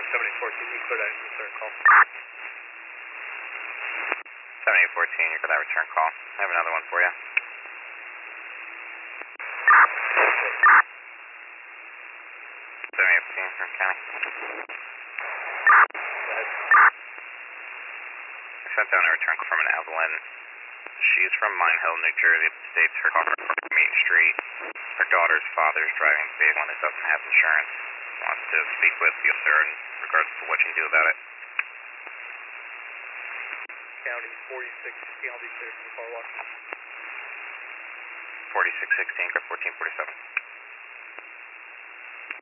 7014, you clear that return call. 7814, you got that return call. I have another one for you. 7814 from County. Go ahead. I sent down a return call from an Evelyn. She's from Mine Hill, New Jersey. It states her car parked on Main Street. Her daughter's father is driving a big one that doesn't have insurance. Wants to speak with the owner in regards to what you can do about it. County 4616, I'll be clear from the car wash. 4616, 1447.